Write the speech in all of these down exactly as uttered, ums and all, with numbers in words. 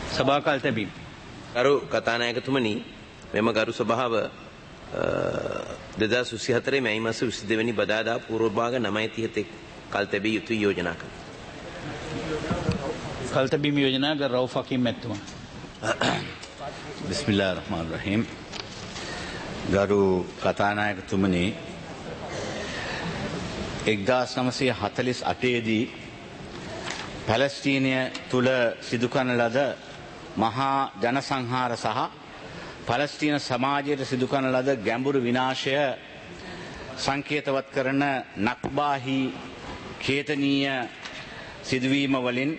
සභා කාල තැබීම. ගරු කතානායකතුමනි, මෙම ගරු සභාව දෙදහස් විසිහතරේ මැයි මාස විසිදෙනි වෙනි බදාදා පූර්වභාග නවය තිහතේ කල් තැබී යුතුයි යෝජනා කළා. කල් තැබීම යෝජනා කර රවුෆ් හකීම් මැතිතුමා. බිස්මිල්ලාහිර් රහ්මානිර් රහීම්. ගරු කතානායකතුමනි, එක්දාස් නවසිය හතළිස් අටේ දී පැලස්තීනය තුල සිදු කරන ලද මහා ජනසංහාර සහ පැලස්තීන සමාජයට සිදු කරන ලද ගැඹුරු විනාශය සංකේතවත් කරන නක්බාහි කේතනීය සිදුවීම වලින්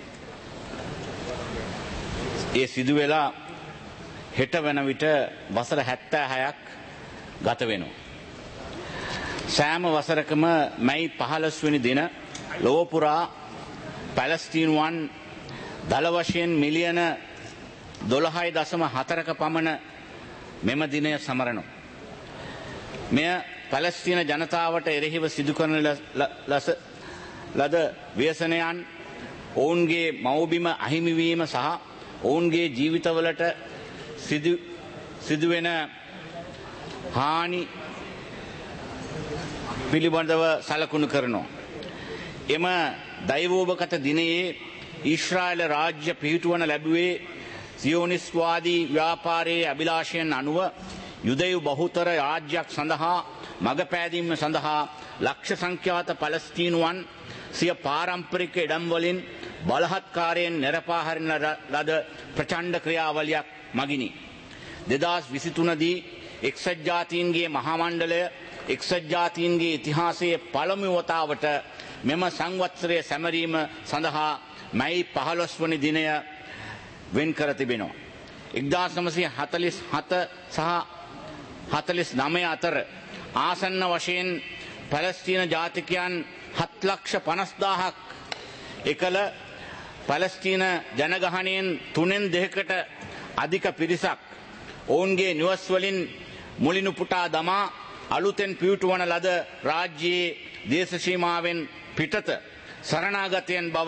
ඒ සිදු වෙලා හෙට වන විට වසර හැත්තෑ හයක් ගත වෙනවා. සෑම වසරකම මැයි පහළොස් වෙනි දින ලොව පුරා පැලස්තීනුවන් දළ වශයෙන් මිලියන දොළහයි දශම හතරක පමණ මෙම දිනය සමරනවා. මෙය පැලස්තීන ජනතාවට එරෙහිව සිදු කරන ලස ලද ව්‍යසනයන්, ඔවුන්ගේ මව්බිම අහිමිවීම සහ ඔවුන්ගේ ජීවිතවලට සිදු සිදුවෙන හානි පිළිබඳව සලකුණු කරනවා. එම දෛවෝපගත දිනයේ ඊශ්‍රායල රාජ්‍ය පිහිටුවන ලැබුවේ සියෝනිස්වාදී ව්‍යාපාරයේ අභිලාෂයන් අනුව යුදෙව් බහුතර රාජ්‍යයක් සඳහා මඟ පෑදීම සඳහා ලක්ෂ සංඛ්‍යාත පැලස්තීනුවන් සිය පාරම්පරික ඉඩම් වලින් බලහත්කාරයෙන් නිරපා හරින ලද ප්‍රචණ්ඩ ක්‍රියාවලියක් මගිනි. දෙදහස් විසිතුන දී එක්සත් ජාතීන්ගේ මහා මණ්ඩලය එක්සත් ජාතීන්ගේ ඉතිහාසයේ පළමු වතාවට මෙම සංවත්සරය සැමරීම සඳහා මැයි පහළොස් වනි දිනය වෙන් කර තිබෙනවා. එක්දාස් නවසිය හතළිස් හත සහ හතළිස් නවය අතර ආසන්න වශයෙන් පැලස්තීන ජාතිකයන් හත් ලක්ෂ පනස් දාහක් එකල පැලස්තීන ජනගහනයෙන් තුනෙන් දෙකකට අධික පිරිසක් ඔවුන්ගේ නිවස් වලින් මුලිනුපුටා දමා අලුතෙන් පිහිටුවන ලද රාජ්‍යයේ දේශ සීමාවෙන් පිටත සරණාගතයන් බව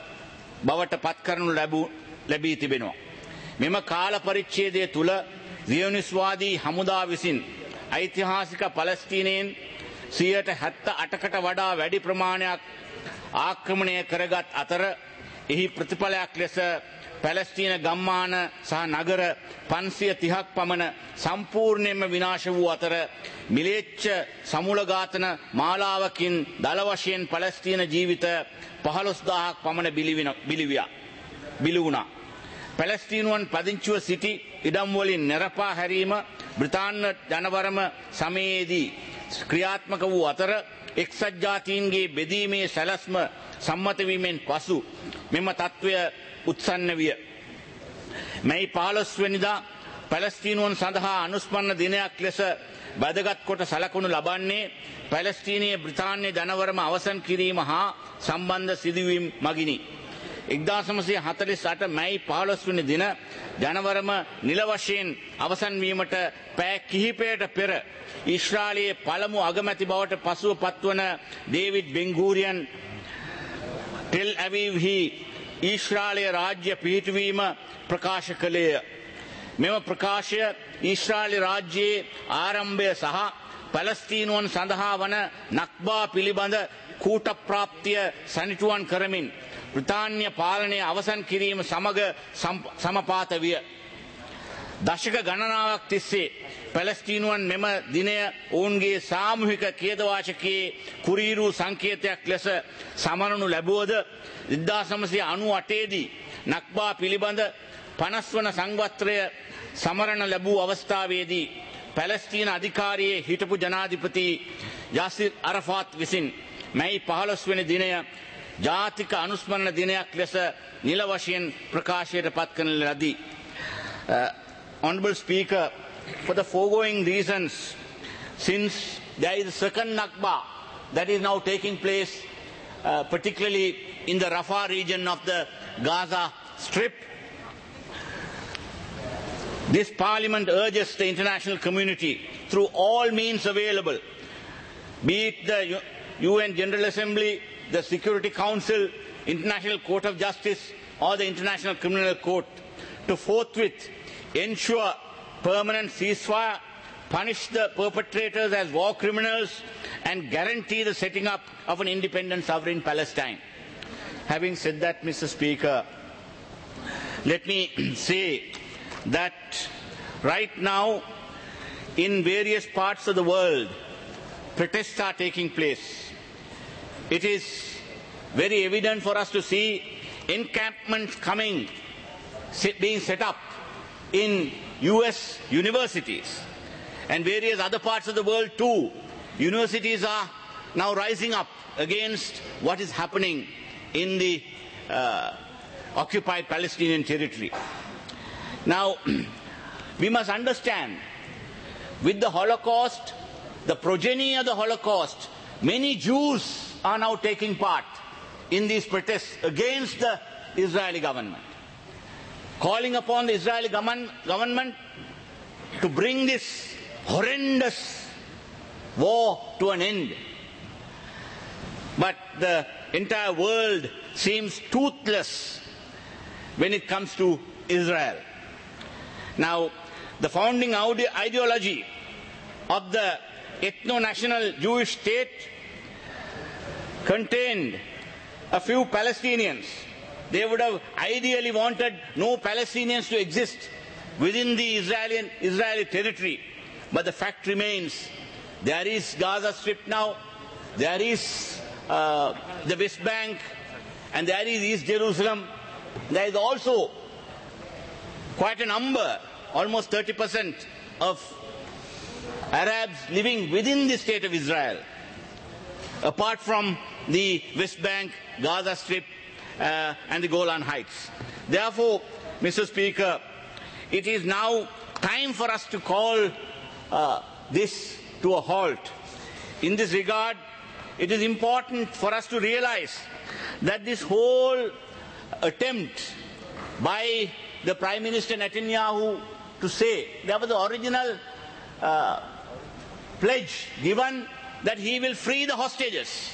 බවට පත් කරනු ලැබී තිබෙනවා. මෙම කාල පරිච්ඡේදය තුල සියෝනිස්වාදී හමුදා විසින් ඓතිහාසික පැලස්තීනයෙන් සියයට හැත්තෑ අටකට වඩා වැඩි ප්‍රමාණයක් ආක්‍රමණය කරගත් අතර එහි ප්‍රතිඵලයක් ලෙස පැලස්තීන ගම්මාන සහ නගර පන්සිය තිහක් පමණ සම්පූර්ණයෙන්ම විනාශ වූ අතර මිලේච්ඡ සමූල ඝාතන මාලාවකින් දළ වශයෙන් පැලස්තීන ජීවිත පහළොස් දාහක් පමණ බිලිවියා බිලි වුණා. පැලස්තීනුවන් පදිංචිව සිටි ඉඩම් වලින් නිරපා හැරීම බ්‍රිතාන්‍ය ජනවරම සමයේදී ක්‍රියාත්මක වූ අතර එක්සත් ජාතීන්ගේ බෙදීමේ සැලැස්ම සම්මත වීමෙන් පසු මෙම තත්ත්වය උත්සන්න විය. මැයි පහළොස් වෙනිදා පැලස්තීනුවන් සඳහා අනුස්මරණ දිනයක් ලෙස වැදගත් කොට සලකනු ලබන්නේ පැලස්තීනීය බ්‍රිතාන්‍ය ජනවරම අවසන් කිරීම හා සම්බන්ධ සිදුවීම් මගිනි. එක්දාස් නවසිය හතළිස් අට මැයි පහළොස් වෙනි දින ජනවරම නිල වශයෙන් අවසන් වීමට පැය කිහිපයකට පෙර ඊශ්‍රායලයේ පළමු අගමැති බවට පසුව පත්වන ඩේවිඩ් බෙන්-ගූරියන් ටෙල් අවීව්හි ඊශ්‍රායලයේ රාජ්‍ය පිහිටුවීම ප්‍රකාශ කළේය. මෙම ප්‍රකාශය ඊශ්‍රායල රාජ්‍යයේ ආරම්භය සහ පැලස්තීනුවන් සඳහා වන නක්බා පිළිබඳ කූට ප්‍රාප්තිය සනිටුවන් කරමින් බ්‍රිතාන්‍ය පාලනය අවසන් කිරීම සමග සමපාත විය. දශක ගණනාවක් තිස්සේ පැලස්තීනුවන් මෙම දිනය ඔවුන්ගේ සාමූහික ඛේදවාචකයේ කුරීරු සංකේතයක් ලෙස සමරනු ලැබුවද එක්දාස් නවසිය අනූ අටේ දී නක්බා පිළිබඳ පනස් වන සංවත්සරය සමරන ලැබූ අවස්ථාවේදී පැලස්තීන අධිකාරියේ හිටපු ජනාධිපති යාසිර් අරෆාත් විසින් මැයි පහළොස් වෙනි දිනය ජාතික අනුස්මරණ දිනයක් ලෙස නිල වශයෙන් ප්‍රකාශයට පත් කරන ලදී. Honourable Speaker, for the foregoing reasons, since there is a second Nakba that is now taking place, uh, particularly in the Rafah region of the Gaza Strip, this Parliament urges the international community through all means available, be it the U N General Assembly, the Security Council, International Court of Justice or the International Criminal Court, to forthwith ensure permanent ceasefire, punish the perpetrators as war criminals, and guarantee the setting up of an independent sovereign Palestine. Having said that, Mister Speaker, let me say that right now in various parts of the world, protests are taking place. It is very evident for us to see encampments coming, being set up in U S universities and various other parts of the world too. Universities are now rising up against what is happening in the uh, occupied Palestinian territory. Now, we must understand, with the Holocaust, the progeny of the Holocaust, many Jews are now taking part in these protests against the Israeli government, calling upon the Israeli government to bring this horrendous war to an end. But the entire world seems toothless when it comes to Israel. Now, the founding ideology of the ethno-national Jewish state contained a few Palestinians. They would have ideally wanted no Palestinians to exist within the Israeli, Israeli territory. But the fact remains, there is Gaza Strip now, there is uh, the West Bank, and there is East Jerusalem. There is also quite a number, almost thirty percent of Arabs living within the state of Israel, apart from the West Bank, Gaza Strip, uh, and the Golan Heights. Therefore, Mister Speaker, it is now time for us to call uh, this to a halt. In this regard, it is important for us to realize that this whole attempt by the Prime Minister Netanyahu to say, there was the original uh, pledge given that he will free the hostages.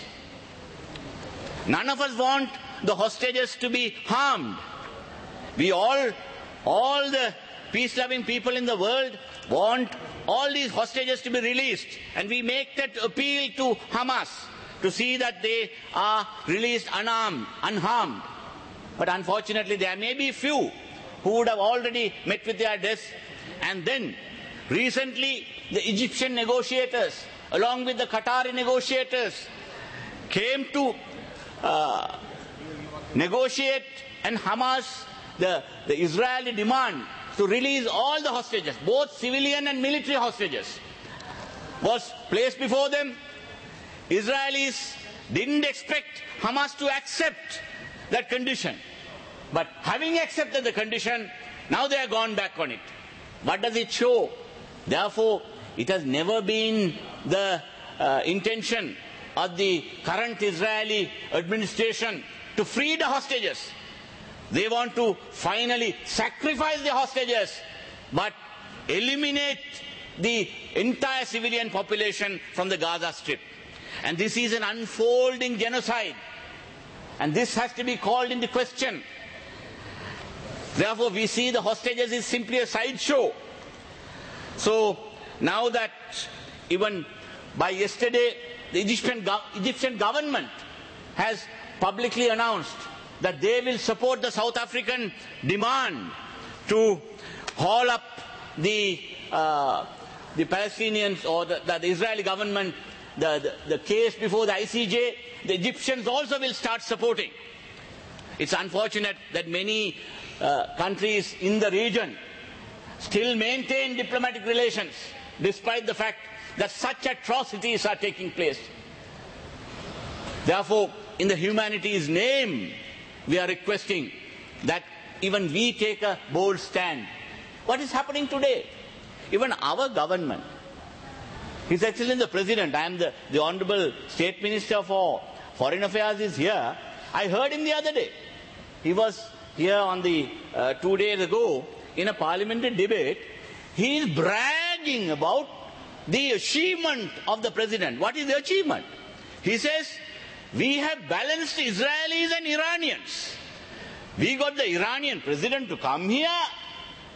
None of us want the hostages to be harmed. We all, all the peace-loving people in the world want all these hostages to be released. And we make that appeal to Hamas to see that they are released unarmed, unharmed. But unfortunately, there may be few who would have already met with their deaths. And then, recently, the Egyptian negotiators, along with the Qatari negotiators, came to uh, negotiate, and Hamas, the, the Israeli demand to release all the hostages, both civilian and military hostages, was placed before them. Israelis didn't expect Hamas to accept that condition. But having accepted the condition, now they have gone back on it. What does it show? Therefore, it has never been the uh, intention of the current Israeli administration to free the hostages. They want to finally sacrifice the hostages, but eliminate the entire civilian population from the Gaza Strip. And this is an unfolding genocide. And this has to be called into question. Therefore, we see the hostages is simply a sideshow. So, now that even by yesterday, the Egyptian, go Egyptian government has publicly announced that they will support the South African demand to haul up the, uh, the Palestinians or the, the, the Israeli government, the, the, the case before the I C J, the Egyptians also will start supporting. It's unfortunate that many uh, countries in the region still maintain diplomatic relations, despite the fact that such atrocities are taking place. Therefore, in the humanities name, we are requesting that even we take a bold stand. What is happening today? Even our government, His Excellency the President, I am the, the Honorable State Minister for Foreign Affairs is here. I heard him the other day. He was here on the uh, two days ago in a parliamentary debate. He is bragging about the achievement of the President. What is the achievement? He says, we have balanced Israelis and Iranians. We got the Iranian President to come here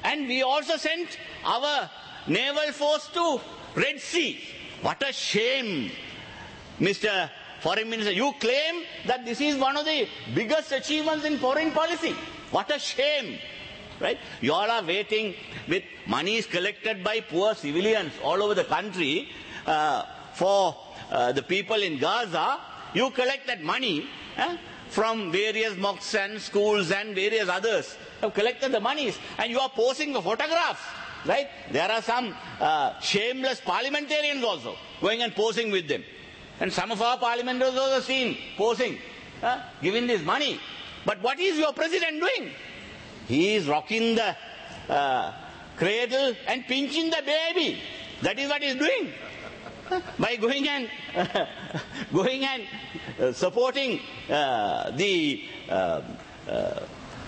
And we also sent our naval force to Red Sea. What a shame, Mister Foreign Minister. You claim that this is one of the biggest achievements in foreign policy. What a shame. Right? You all are waiting with monies collected by poor civilians all over the country uh, for uh, the people in Gaza. You collect that money eh, from various mosques and schools and various others have collected the monies, and you are posing the photographs. Right? There are some uh, shameless parliamentarians also going and posing with them. And some of our parliamentarians also seen posing, uh, giving this money. But what is your president doing? He is rocking the uh, cradle and pinching the baby. That is what he is doing. By going and going and uh, supporting uh, the uh, uh,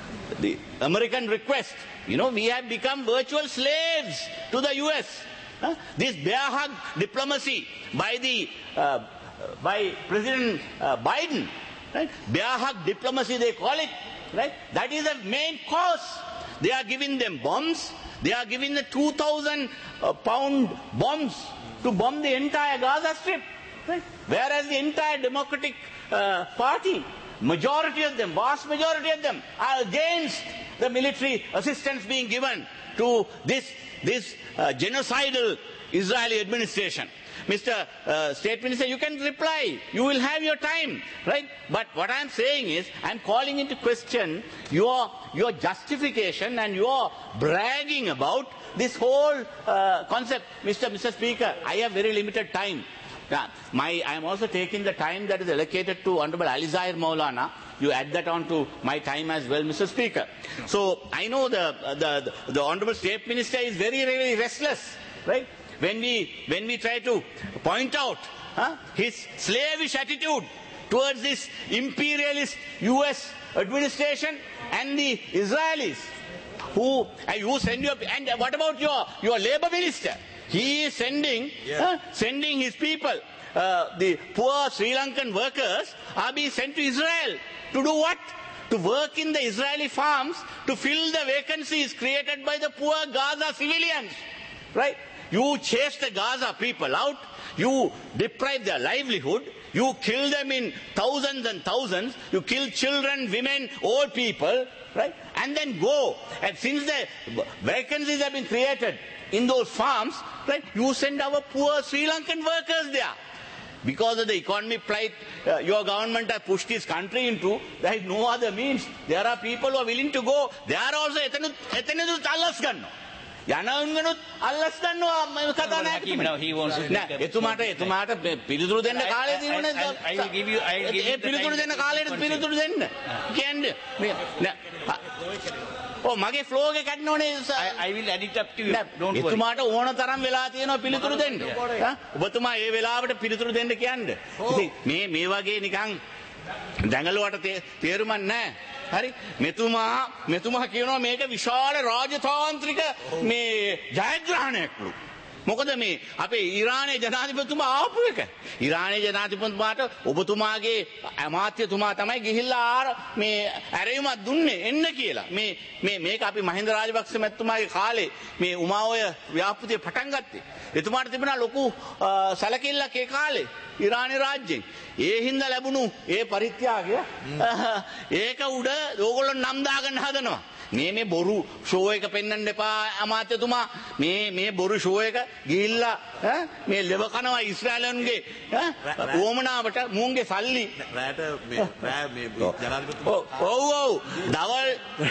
the American request. You know, we have become virtual slaves to the U S. Huh? This bear hug diplomacy by the uh, by President uh, Biden, right? Bear hug diplomacy they call it, right? That is the main cause. They are giving them bombs. They are giving the two thousand uh, pound bombs to bomb the entire Gaza Strip, right? Whereas the entire Democratic uh, Party, majority of them, vast majority of them, are against the military assistance being given to this, this uh, genocidal Israeli administration. Mister Uh, State Minister, you can reply. You will have your time, right? But what I am saying is, I am calling into question your, your justification and your bragging about this whole uh, concept. Mister Mister Speaker, I have very limited time. Yeah, my, I am also taking the time that is allocated to Honorable Ali Zahir Maulana. You add that on to my time as well, Mister Speaker. So I know the, the, the, the Honorable State Minister is very, very restless, right? When we, when we try to point out huh, his slavish attitude towards this imperialist U S administration and the Israelis, who, and you send your, and what about your, your labor minister? He is sending, yeah. uh, sending his people, uh, the poor Sri Lankan workers are being sent to Israel to do what? To work in the Israeli farms to fill the vacancies created by the poor Gaza civilians, right? You chase the Gaza people out, you deprive their livelihood, you kill them in thousands and thousands, you kill children, women, old people, right? And then go. And since the vacancies have been created in those farms, right, you send our poor Sri Lankan workers there. Because of the economic plight uh, your government has pushed this country into, there is no other means. There are people who are willing to go. There are also etanidut allas ganno. යනවුන්ගනුත් අල්ලස් ගන්නවා මම කතා නැහැ. Now he wants to නෑ එතුමාට එතුමාට පිළිතුරු දෙන්න කාලය තියෙනවනේ. I will give you I will give you the පිළිතුරු දෙන්න කාලයට පිළිතුරු දෙන්න. කියන්නේ නෑ ඔව් මගේ ෆ්ලෝ එක කඩන්න ඕනේ. I will add it up to you. Don't worry. එතුමාට ඕන තරම් වෙලා තියෙනවා පිළිතුරු දෙන්න. ඔබතුමා ඒ වෙලාවට පිළිතුරු දෙන්න කියන්න. ඉතින් මේ මේ වගේ නිකන් දැඟලුවට තේරුමක් නැහැ. හරි මෙතුමා මෙතුමා කියනවා මේක විශාල රාජතාන්ත්‍රික මේ ජයග්‍රහණයක්ලු. මොකද මේ අපේ ඊරානයේ ජනාධිපතිතුමා ආපු එක. ඊරානයේ ජනාධිපතිතුමාට ඔබතුමාගේ අමාත්‍යතුමා තමයි ගිහිල්ලා මේ ඇරයුමක් දුන්නේ එන්න කියලා. මේ මේ මේක අපි මහින්ද රාජපක්ෂ මැතිතුමාගේ කාලේ මේ උමාඔය ව්‍යාපෘතිය පටන් ගත්තේ. එතුමාට තිබුණා ලොකු සැලකිල්ලක් ඒ කාලේ ඉරානි රාජ්‍යයෙන්. ඒ හින්දා ලැබුණු ඒ පරිත්‍යාගය ඒක උඩ ඕගොල්ලෝ නම් දාගන්න හදනවා. මේ මේ බොරු ෂෝ එක පෙන්වන්න එපා අමාත්‍යතුමා. මේ මේ බොරු ෂෝ එක ගිහිල්ලා මේ ලෙව කනවා ඊශ්‍රායලන්ගේ ඕමනාවට මුන්ගේ සල්ලි රැට මේ රෑ මේ ජනාධිපතිතුමා ඔව් ඔව් දවල්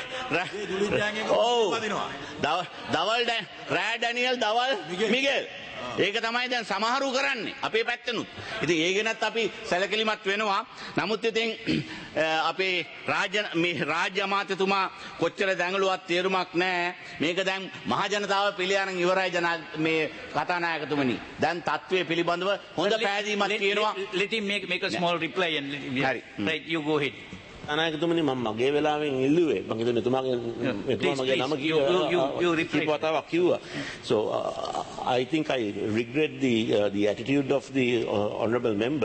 ඔව් දවල් රෑ ඩැනියල් දවල් මිගෙල් ඒක තමයි දැන් සමහරු කරන්නේ අපේ පැත්තෙනුත්. ඉතින් ඒ ගැනත් අපි සැලකිලිමත් වෙනවා. නමුත් ඉතින් අපේ රාජ්‍ය මේ රාජ්‍ය අමාත්‍යතුමා කොච්චර දැඟලුවත් තේරුමක් නැහැ. මේක දැන් මහ ජනතාව පිළියරන් ඉවරයි ජනා මේ කතානායකතුමනි. දැන් තත්ත්වයේ පිළිබඳව හොඳ පැහැදීමක් තියෙනවා. Let him make make a small reply and හරි. Right, you go ahead. අනායකතුමනි මම මගේ වෙලාවෙන් ඉල්ලුවේ මම හිතුවේ එතුමාගේ එතුමා මගේ නම කිව්වා කිව්වා. So uh, I think I regret the uh, the attitude of the uh, honourable member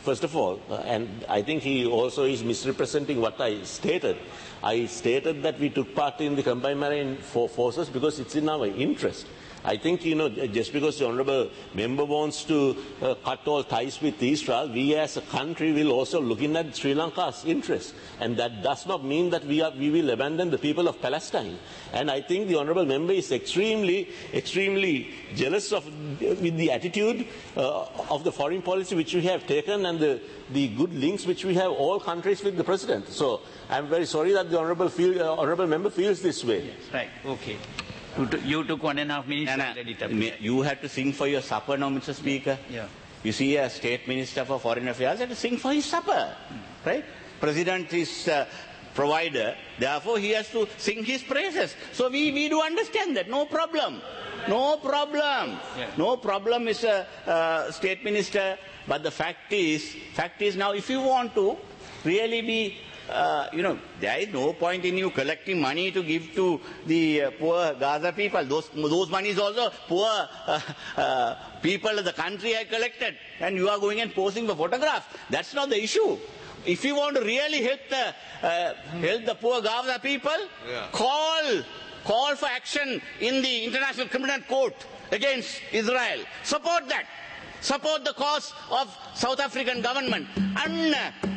first of all, uh, and I think he also is misrepresenting what I stated. I stated that we took part in the combined marine forces because it's in our interest. I think, you know, just because the honourable member wants to uh, cut all ties with Israel, we as a country will also look in at Sri Lanka's interest. And that does not mean that we, are, we will abandon the people of Palestine. And I think the honourable member is extremely, extremely jealous of with the attitude uh, of the foreign policy which we have taken and the, the good links which we have all countries with the president. So I'm very sorry that the honourable, feel, uh, honourable member feels this way. Yes, right, okay. You, took, you took one and a half minutes. Nana, you had to sing for your supper now, Mister Speaker. Yeah. You see, a state minister for foreign affairs had to sing for his supper, mm. right? President is uh, provider, therefore he has to sing his praises. So we, we do understand that, no problem. No problem. Yeah. No problem, Mister Uh, state minister. But the fact is, fact is now if you want to really be Uh, you know, there is no point in you collecting money to give to the uh, poor Gaza people. Those, those monies also poor uh, uh, people of the country have collected. And you are going and posing for photographs. That's not the issue. If you want to really help the, uh, help the poor Gaza people, yeah. call, call for action in the International Criminal Court against Israel. Support that. Support the cause of South African government. And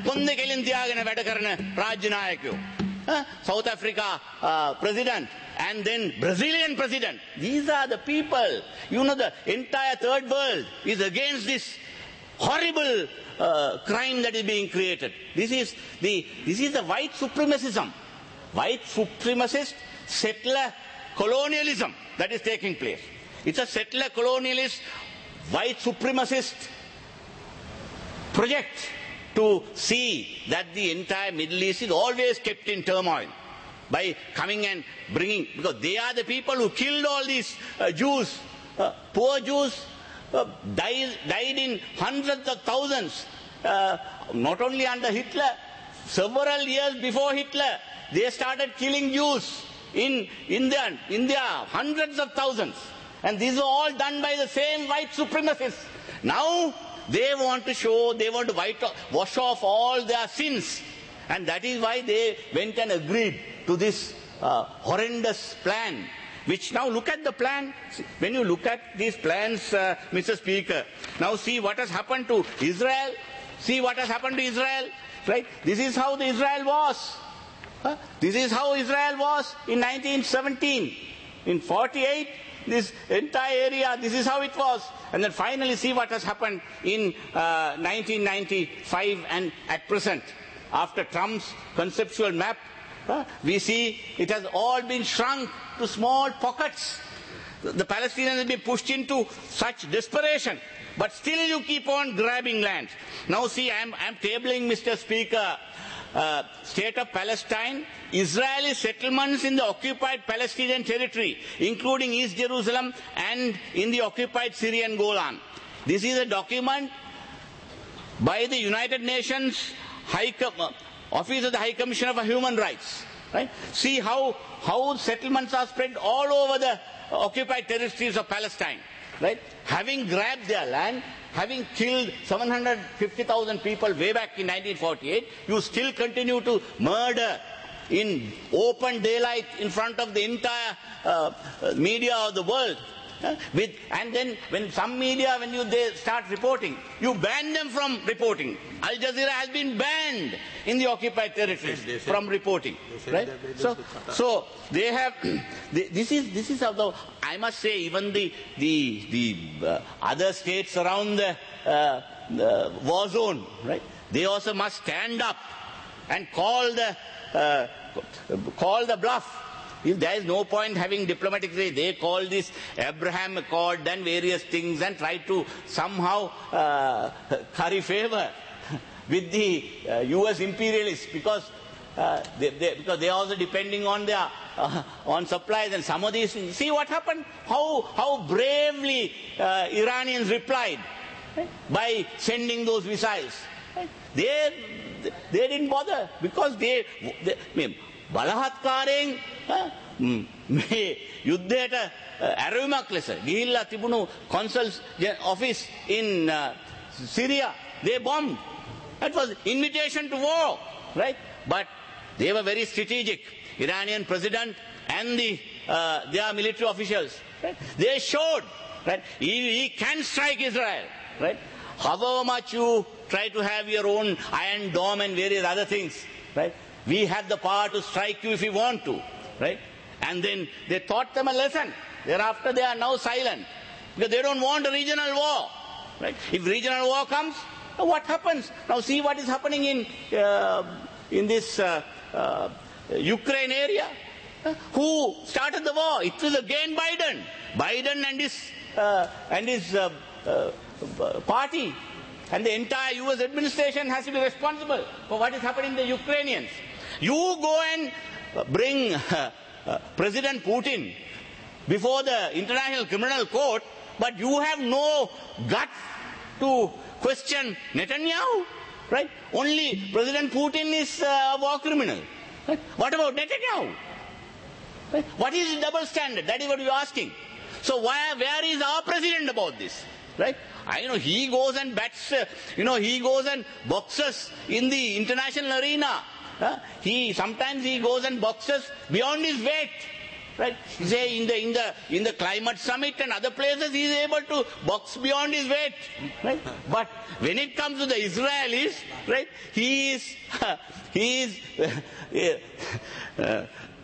South Africa uh, president and then Brazilian president. These are the people. You know, the entire third world is against this horrible uh, crime that is being created. This is the this is the white supremacism, white supremacist settler colonialism that is taking place. It's a settler colonialist, white supremacist project to see that the entire Middle East is always kept in turmoil by coming and bringing, because they are the people who killed all these uh, Jews, uh, poor Jews, uh, died, died in hundreds of thousands, uh, not only under Hitler, several years before Hitler, they started killing Jews in India, India, hundreds of thousands. And these are all done by the same white supremacists. Now, they want to show, they want to white, wash off all their sins. And that is why they went and agreed to this uh, horrendous plan. Which now look at the plan. When you look at these plans, uh, Mister Speaker, now see what has happened to Israel. See what has happened to Israel. Right? This is how the Israel was. Huh? This is how Israel was in nineteen seventeen. In forty-eight, this entire area, this is how it was. And then finally see what has happened in uh, nineteen ninety-five and at present. After Trump's conceptual map, uh, we see it has all been shrunk to small pockets. The Palestinians have been pushed into such desperation. But still you keep on grabbing land. Now see, I am I am tabling, Mister Speaker, uh, state of Palestine, Israeli settlements in the occupied Palestinian territory, including East Jerusalem and in the occupied Syrian Golan. This is a document by the United Nations High Com- Office of the High Commissioner for Human Rights. Right? See how, how settlements are spread all over the occupied territories of Palestine. Right? Having grabbed their land, having killed seven hundred fifty thousand people way back in nineteen forty-eight, you still continue to murder in open daylight in front of the entire uh, media of the world. Uh, with, and then when some media, when you they start reporting, you ban them from reporting. Al Jazeera has been banned in the occupied territories yes, from reporting. Right? So, so they have. They, this is this is how the. I must say, even the the the uh, other states around the, uh, the war zone, right? They also must stand up and call the uh, call the bluff. If there is no point having diplomatic say, they call this Abraham Accord and various things and try to somehow uh, curry favor with the uh, U S imperialists because uh, they, they, because they are also depending on their uh, on supplies and some of these things. See what happened? How how bravely uh, Iranians replied right? By sending those missiles. Right? They they didn't bother because they. they I mean, බලහත්කාරයෙන් මේ යුද්ධයට ඇරයුමක් ලෙස ගිහිල්ලා තිබුණු consul office in uh, Syria, they bombed That was invitation to war, right? But they were very strategic. Iranian president and the, uh, their military officials, right? They showed, right? He, he can strike Israel, right? However much you try to have your own iron dome and various other things, right? We have the power to strike you if we want to, right? And then they taught them a lesson. Thereafter they are now silent because they don't want a regional war, right? If regional war comes, what happens? Now see what is happening in, uh, in this uh, uh, Ukraine area. Uh, who started the war? It was again Biden. Biden and his, uh, and his uh, uh, party. And the entire U S administration has to be responsible for what is happening to the Ukrainians. You go and bring uh, uh, President Putin before the International Criminal Court, but you have no guts to question Netanyahu, right? Only President Putin is uh, a war criminal. Right? What about Netanyahu? Right? What is the double standard? That is what we are asking. So why, where is our president about this? Right? I know he goes and bats, uh, you know, he goes and boxes in the international arena. Uh, he sometimes he goes and boxes beyond his weight. Right? Say in the in the in the climate summit and other places he is able to box beyond his weight. Right? But when it comes to the Israelis, right, he is uh, he is uh, uh,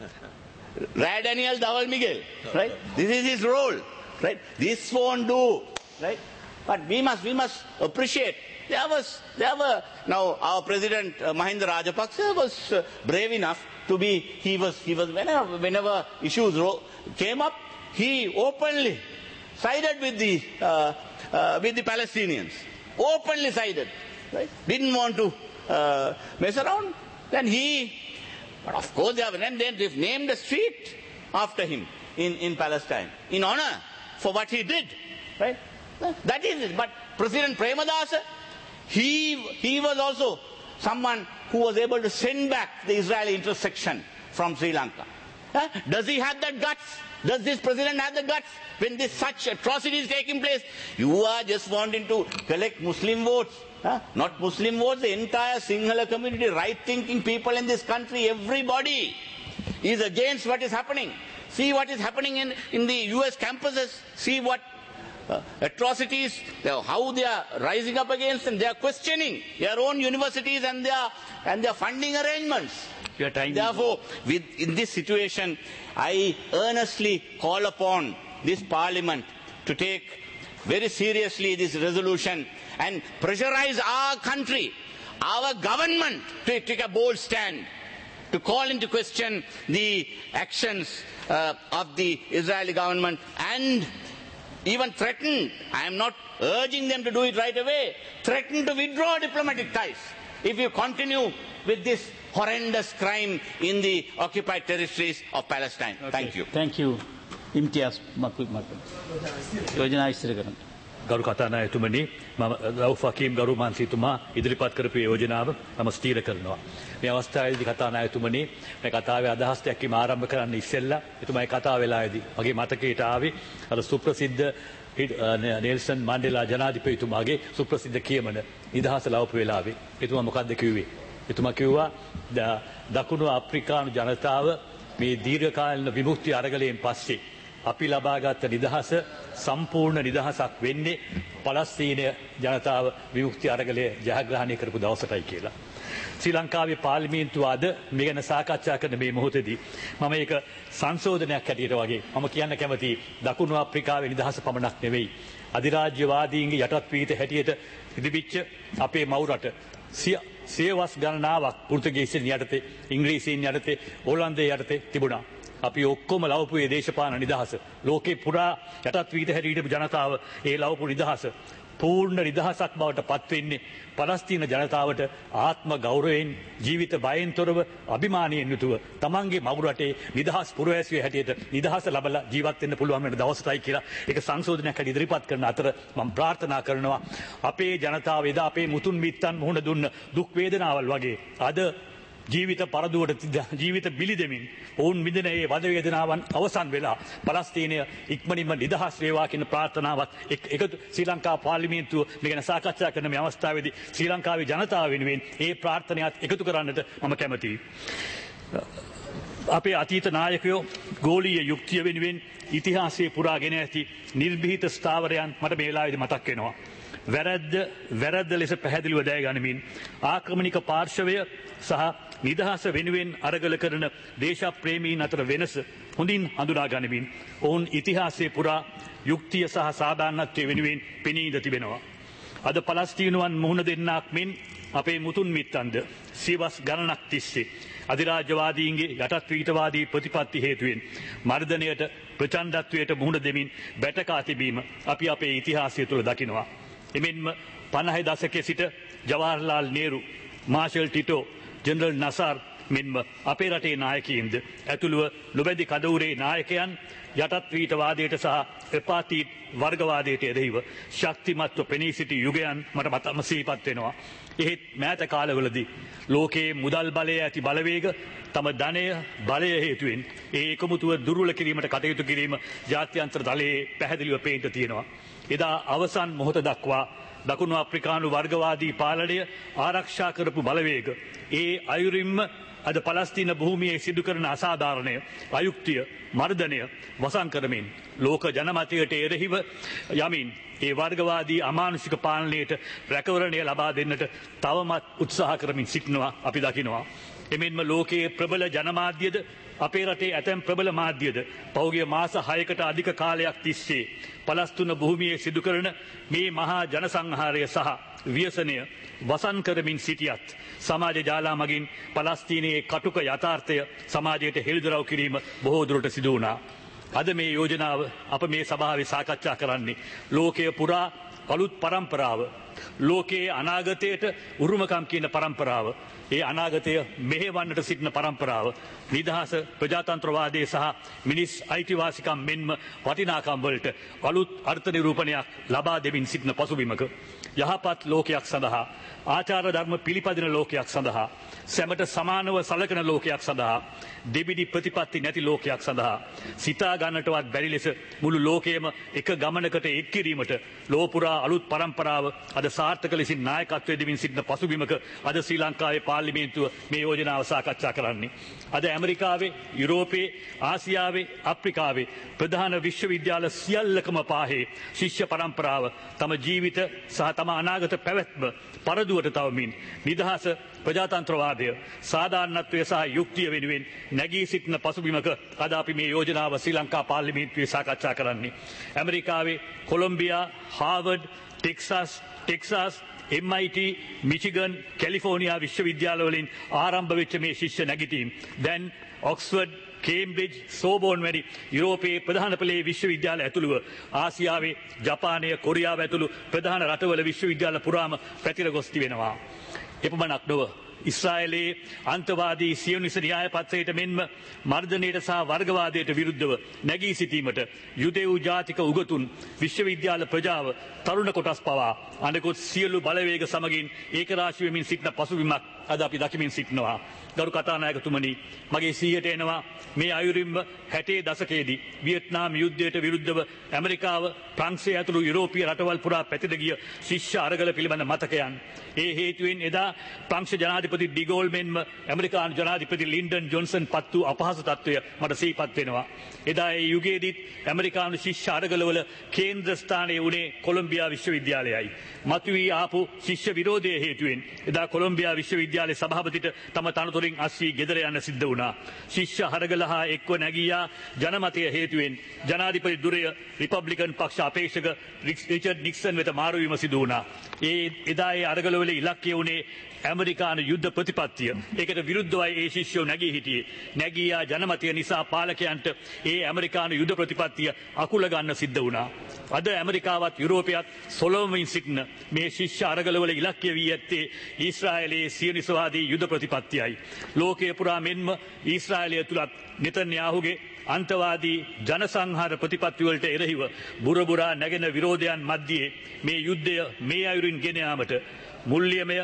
Ray Daniel Dawal Miguel. Right? This is his role. Right? This won't do. Right? But we must we must appreciate. There was there were now our president uh, Mahinda Rajapaksa was uh, brave enough to be. He was he was whenever whenever issues ro- came up, he openly sided with the uh, uh, with the Palestinians. Openly sided. Right? Didn't want to uh, mess around. Then he. But of course they have and then they've named a street after him in in Palestine in honor for what he did. Right? That is it. But President Premadasa, he, he was also someone who was able to send back the Israeli intersection from Sri Lanka. Huh? Does he have that guts? Does this president have the guts when this such atrocities taking place? You are just wanting to collect Muslim votes. Huh? Not Muslim votes, the entire Sinhala community, right-thinking people in this country, everybody is against what is happening. See what is happening in, in the U S campuses. See what Uh, atrocities, how they are rising up against them. They are questioning their own universities and their and their funding arrangements. Your time Therefore, with, in this situation, I earnestly call upon this Parliament to take very seriously this resolution and pressurize our country, our government to take a bold stand, to call into question the actions uh, of the Israeli government and even threatened, I am not urging them to do it right away, threatened to withdraw diplomatic ties if you continue with this horrendous crime in the occupied territories of Palestine. Okay. Thank you. Thank you. Imtiaz Makul Makul. Yojana ඉස්තර කරන්න. ගරු කතානායකතුමනි මම රවුෆ් හකීම් ගරු මන්ත්‍රීතුමා ඉදිරිපත් කරපු යෝජනාව මම ස්ථීර කරනවා. මේ අවස්ථාවේදී කතානායකතුමනි මේ කතාවේ අදහස් දැක්වීම ආරම්භ කරන්න ඉස්සෙල්ලා එතුමායි කතාව වෙලාවේදී මගේ මතකයට ආවේ අර සුප්‍රසිද්ධ නෙල්සන් මැන්ඩෙලා ජනාධිපතිතුමාගේ සුප්‍රසිද්ධ කියමන නිදහස ලවපු වෙලාවේ එතුමා මොකක්ද කිව්වේ? එතුමා කිව්වා දකුණු අප්‍රිකානු ජනතාව මේ දීර්ඝකාලීන විමුක්ති අරගලයෙන් පස්සේ අපි ලබාගත් නිදහස සම්පූර්ණ නිදහසක් වෙන්නේ පලස්තීන ජනතාව විමුක්ති අරගලය ජයග්‍රහණය කරපු දවසටයි කියලා. ශ්‍රී ලංකාවේ පාර්ලිමේන්තුව අද මේ ගැන සාකච්ඡා කරන මේ මොහොතේදී මම ඒක සංශෝධනයක් හැටියට වගේ මම කියන්න කැමති දකුණු අප්‍රිකාවේ නිදහස පමණක් නෙවෙයි අධිරාජ්‍යවාදීන්ගේ යටත් වීත හැටියට ඉදිවිච්ච අපේ මව් රට සියවස් ගණනාවක් පෘතුගීසින් යටතේ ඉංග්‍රීසීන් යටතේ ඕලන්දේ යටතේ තිබුණා. අපි ඔක්කොම ලවපු ඒ දේශපාලන නිදහස ලෝකේ පුරා යටත් වීත හැටියට ජනතාව ඒ ලවපු නිදහස පූර්ණ නිදහසක් බවට පත් වෙන්නේ පලස්තීන ජනතාවට ආත්ම ගෞරවයෙන් ජීවිත බයෙන් තොරව අභිමානයෙන් යුතුව තමන්ගේ මව් රටේ නිදහස් පුරවැසියෝ හැටියට නිදහස ලබලා ජීවත් වෙන්න පුළුවන් වෙන දවසටයි කියලා ඒක සංශෝධනයක් හැටියට ඉදිරිපත් කරන අතර මම ප්‍රාර්ථනා කරනවා අපේ ජනතාව එදා අපේ මුතුන් මිත්තන් මුහුණ දුන්න දුක් වේදනාවල් වගේ අද ජීවිත පරදුවට ජීවිත බිලි දෙමින් ඔවුන් විඳින ඒ වද වේදනාවන් අවසන් වෙලා පලස්තීනය ඉක්මනින්ම නිදහස් වේවා කියන ප්‍රාර්ථනාවත් එකතු ශ්‍රී ලංකා පාර්ලිමේන්තුව මේ ගැන සාකච්ඡා කරන මේ අවස්ථාවේදී ශ්‍රී ලංකාවේ ජනතාව වෙනුවෙන් ඒ ප්‍රාර්ථනාවත් එකතු කරන්නට මම කැමතියි. අපේ අතීත නායකයෝ ගෝලීය යුක්තිය වෙනුවෙන් ඉතිහාසයේ පුරාගෙන ඇති නිර්භීත ස්ථාවරයන් මට මේ වෙලාවේදී මතක් වෙනවා. වැරද්ද වැරද්ද ලෙස පැහැදිලිව දෑ ගනිමින් ආක්‍රමණික පාර්ශවය සහ නිදහස වෙනුවෙන් අරගල කරන දේශප්‍රේමීන් අතර වෙනස හොඳින් හඳුනා ගනිමින් ඔවුන් ඉතිහාසයේ පුරා යුක්තිය සහ සාධාරණත්වය වෙනුවෙන් පෙනී ඉඳ තිබෙනවා. අද පලස්තීනුවන් මුහුණ දෙන්නාක් මෙන් අපේ මුතුන් මිත්තන්ද සියවස් ගණනක් තිස්සේ අධිරාජ්‍යවාදීන්ගේ යටත්වීතවාදී ප්‍රතිපත්ති හේතුවෙන් මර්ධනයට ප්‍රචණ්ඩත්වයට මුහුණ දෙමින් බැටකා තිබීම අපි අපේ ඉතිහාසය තුළ දකිනවා. එමෙන්ම පනහේ දශකයේ සිට ජවාහර්ලාල් නේරු, මාෂල් ටිටෝ, ජෙනරල් නසාර් මෙන්ම අපේ රටේ නායකයින්ද ඇතුළුව නොබැදි කදවුරේ නායකයන් යටත්වීතවාදයට සහ එපාතීට් වර්ගවාදයට එරෙහිව ශක්තිමත්ව පෙනී සිටි යුගයන් මට මතම සිහිපත් වෙනවා. එහෙත් මෑත කාලවලදී ලෝකයේ මුදල් බලය ඇති බලවේග තම ධනය බලය හේතුවෙන් ඒ එකමුතුව දුර්වල කිරීමට කටයුතු කිරීම ජාත්‍යන්තර තලයේ පැහැදිලිව පේන්න තියෙනවා. එදා අවසන් මොහොත දක්වා දකුණු අප්‍රිකානු වර්ගවාදී පාලනය ආරක්ෂා කරපු බලවේග ඒ අයුරින්ම අද පලස්තීන භූමියේ සිදු කරන අසාධාරණය, අයුක්තිය, මර්ධනය වසන් කරමින් ලෝක ජනමතයට එරෙහිව යමින් ඒ වර්ගවාදී අමානුෂික පාලනයට රැකවරණය ලබා දෙන්නට තවමත් උත්සාහ කරමින් සිටිනවා අපි දකිනවා. එමෙන්ම ලෝකයේ ප්‍රබල ජනමාධ්‍යද අපේ රටේ ඇතැම් ප්‍රබල මාධ්‍යද පහුගිය මාස හයකට අධික කාලයක් තිස්සේ පලස්තුන භූමියේ සිදු කරන මේ මහා ජනසංහාරය සහ ව්‍යසනය වසන් කරමින් සිටියත් සමාජ ජාලා මගින් පලස්තීනයේ කටුක යථාර්ථය සමාජයට හෙළිදරව් කිරීම බොහෝ දුරට සිදු වුණා. අද මේ යෝජනාව අප මේ සභාවේ සාකච්ඡා කරන්නේ ලෝකයේ පුරා අලුත් පරම්පරාව, ලෝකයේ අනාගතයට උරුමකම් කියන පරම්පරාව, ඒ අනාගතය මෙහෙවන්නට සිටින පරම්පරාව, නිදහස, ප්‍රජාතන්ත්‍රවාදයේ සහ මිනිස් අයිතිවාසිකම් මෙන්ම වටිනාකම් වලට අලුත් අර්ථ නිරූපණයක් ලබා දෙමින් සිටින පසුබිමක යහපත් ලෝකයක් සඳහා, ආචාර ධර්ම පිළිපදින ලෝකයක් සඳහා, සැමට සමානව සලකන ලෝකයක් සඳහා, දෙබිඩි ප්‍රතිපත්ති නැති ලෝකයක් සඳහා සිතා ගන්නටවත් බැරි ලෙස මුළු ලෝකයේම එක ගමනකට එක් කිරීමට ලෝපුරා අලුත් පරම්පරාව අද සාර්ථක ලෙසින් නායකත්වයේ දෙමින් සිටින පසුබිමක අද ශ්‍රී ලංකාවේ පාර්ලිමේන්තුව මේ යෝජනාව සාකච්ඡා කරන්නේ. අද ඇමරිකාවේ, යුරෝපයේ, ආසියාවේ, අප්‍රිකාවේ ප්‍රධාන විශ්වවිද්‍යාල සියල්ලකම පාහේ ශිෂ්‍ය පරම්පරාව තම ජීවිත සහ තම අනාගත පැවැත්ම පරදුවට තවමින් නිදහස, ප්‍රජාතන්ත්‍රවාදය, සාධාරණත්වය සහ යුක්තිය වෙනුවෙන් නැගී සිටින පසුබිමක අද අපි මේ යෝජනාව ශ්‍රී ලංකා පාර්ලිමේන්තුවේ සාකච්ඡා කරන්නේ. ඇමරිකාවේ Columbia, Harvard, Texas, Texas, M I T, Michigan, California විශ්වවිද්‍යාලවලින් ආරම්භ වෙච්ච මේ ශිෂ්‍ය නැගිටීම් දැන් ඔක්ස්ෆර්ඩ්, කේම්බ්‍රිජ්, සෝබෝන් වැනි යුරෝපයේ ප්‍රධාන පෙළේ විශ්වවිද්‍යාල ඇතුළුව ආසියාවේ, ජපානය, කොරියාව ඇතුළු ප්‍රධාන රටවල විශ්වවිද්‍යාල පුරාම පැතිර ගොස් තිබෙනවා. එපමණක් නොව ඉස්රායලයේ අන්තවාදී සියොනිස්ට් න්‍යාය පත්‍රයට මෙන්ම මර්ධනයට සහ වර්ගවාදයට විරුද්ධව නැගී සිටීමට යුදෙව් ජාතික උගතුන්, විශ්වවිද්‍යාල ප්‍රජාව, තරුණ කොටස් පවා අනෙකුත් සියලු බලවේග සමගින් ඒකරාශී වෙමින් සිටින පසුබිමක් අද අපි දකිමින් සිටිනවා. ගරු කතානායකතුමනි, මගේ සිහියට එනවා මේ අයුරින්ම හැටේ දශකයේදී වියට්නාම් යුද්ධයට විරුද්ධව ඇමරිකාව, ප්‍රංශය ඇතුළු යුරෝපීය රටවල් පුරා පැතිර ගිය ශිෂ්‍ය අරගල පිළිබඳ මතකයන්. ඒ හේතුවෙන් එදා ප්‍රංශ ජනාධිපති ඩිගෝල් මෙන්ම ඇමරිකානු ජනාධිපති ලින්ඩන් ජොන්සන් පත් වූ අපහසු තත්ත්වය මට සිහිපත් වෙනවා. එදා ඒ යුගයේදීත් ඇමරිකානු ශිෂ්‍ය අරගලවල කේන්ද්‍ර ස්ථානයේ වුණේ කොලොම්බියා විශ්වවිද්‍යාලයයි. මතුවී ආපු ශිෂ්‍ය විරෝධය හේතුවෙන් එදා කොලොම්බියා විශ්වවිද්‍යාලයේ සභාපතිට තම තනතුරින් අස්වී ගෙදර යන්න සිද්ධ වුණා. ශිෂ්‍ය අරගල හා එක්ව නැගියා ජනමතය හේතුවෙන් ජනාධිපති දුරය රිපබ්ලිකන් පක්ෂ අපේක්ෂක රිචඩ් නික්සන් වෙත මාරු වීම සිදු වුණා. ඒ එදා ඒ අරගලවල ඉලක්කය වුණේ ඇමරිකානු යුද්ධ ප්‍රතිපත්තිය. ඒකට විරුද්ධවයි ඒ ශිෂ්‍යෝ නැගී හිටියේ. නැගියා ජනමතය නිසා පාලකයන්ට ඒ ඇමරිකානු යුද්ධ ප්‍රතිපත්තිය අකුල ගන්න සිද්ධ වුණා. අද ඇමරිකාවත් යුරෝපයත් සොලොමින් සිටින මේ ශිෂ්‍ය අරගලවල ඉලක්කය වී ඇත්තේ ඊශ්‍රායලයේ සියොනිසවාදී යුද්ධ ප්‍රතිපත්තියයි. ලෝකයේ පුරා මෙන්ම ඊශ්‍රායලය තුලත් නෙතන්යාහුගේ අන්තවාදී ජනසංහාර ප්‍රතිපත්තිවලට එරෙහිව බුරබුරා නැගෙන විරෝධයන් මැද්දේ මේ යුද්ධය මේ අයුරින් ගෙන යාමට මුල්‍යමය